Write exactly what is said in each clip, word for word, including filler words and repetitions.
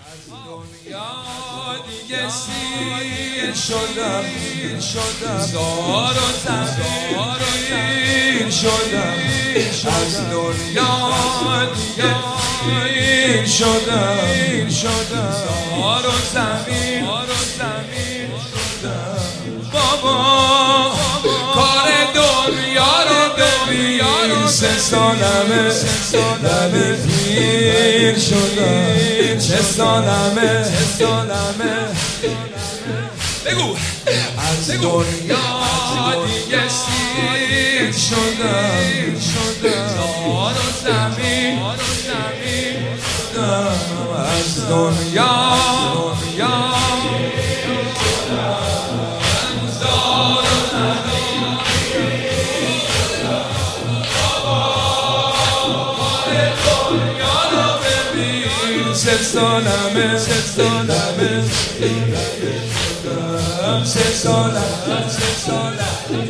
دنیا دیگه سیر شدم زار و زمین شدم از دنیا دیگه سیر شدم زار و زمین شدم بابا کار دنیا رو ببین سه سالمه لبه پیر شدم سه سالمه بگو از دنیا دیگه سیر شدم زار و زمین شدم از دنیا سه سالمه سه سالمه سه سالمه سه سالمه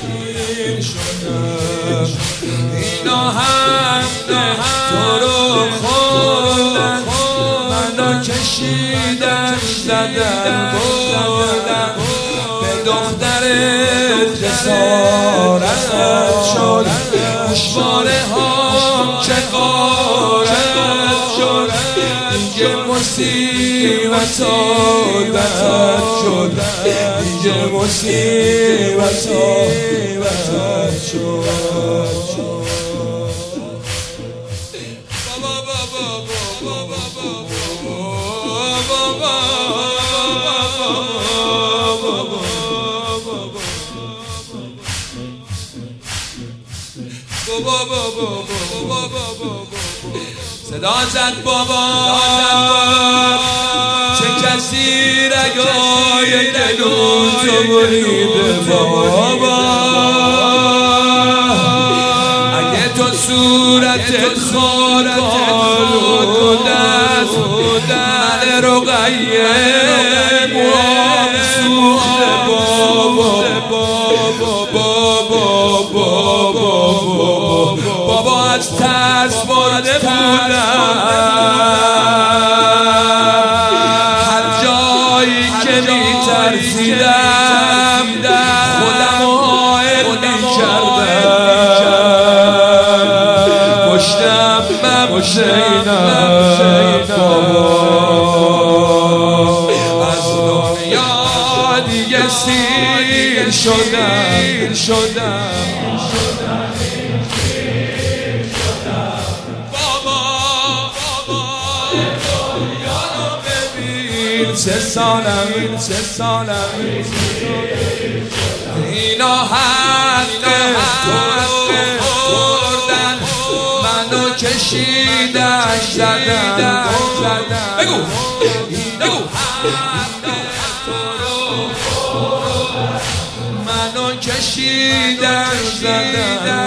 شدم اینا هم تو رو خوردن منو کشیدن زدن بردن به دخترت جسارت شد گوشواره هم چه غارت شد دیگه مصیبت عادت شد دیگه مصیبت عادت شد بابا بابا صدا زد بابا چه کسی رگای دلون تو بریده بابا اگه تو صورتت خاکالود است من رقیه موام سوخته بابا بابا از ترس مرده بودم هر جایی که میترسیدم خودم حائل میکردم پشتم ممشینم از دنیا دیگه سیر شدم سه سالم سه سالم اینا حق تو خوردن منو کشیدن زدن بگو بگو منو کشیدن زدن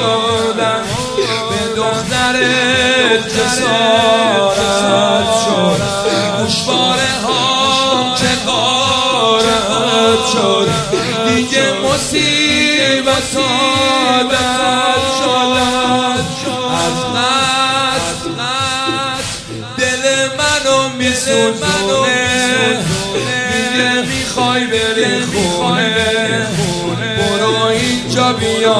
به دخترت جسارت شد گوشواره ها چه غارت شد دیگه مصیبت عادت شد از قصد دل منو میسوزونه دیگه میخوای بری خونه برو اینجا بیا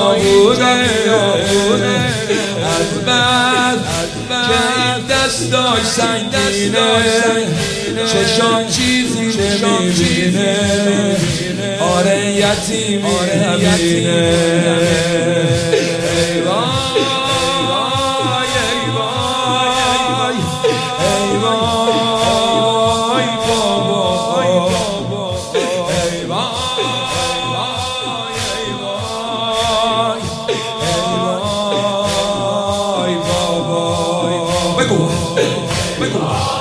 بونه از بعد که این دستای سنگینه چشام چیزی نمیبینه آره یتیمی همینه ای وای ای وای ای وای بابا ای وای ای وای ای بابا بگو بگو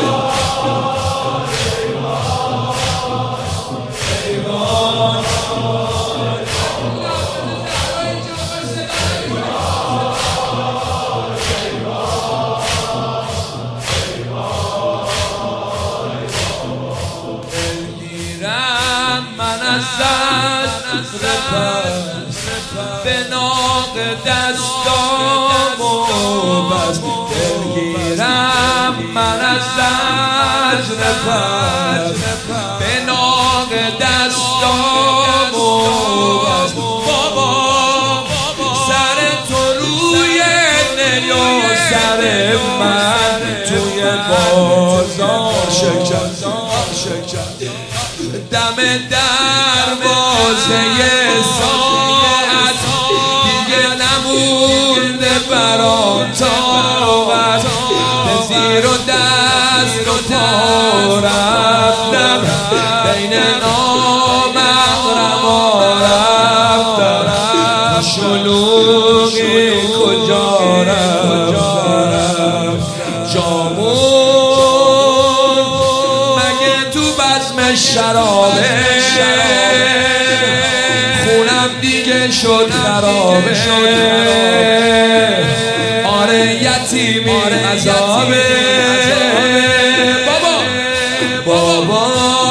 من از به ناق دستام و بس دلگیرم من از وزن پر به ناق دستام و بابا سر تو روی نیا سر من توی بازار شکست دم دروازه ساعت دیگه نمونده برام طاقت به زیر و دست و پا رفتم بین نامحرما رفتم شلوغی کجا رفتم جامون مگه تو بزم شرابه خونم دیگه شد خرابه آره یتیمی عذابه بابا بابا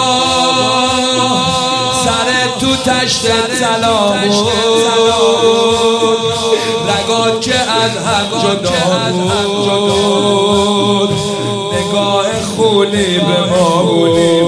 سر تو تشت طلا بود رگات که از هم جدا بود نگاه خولی به ما بود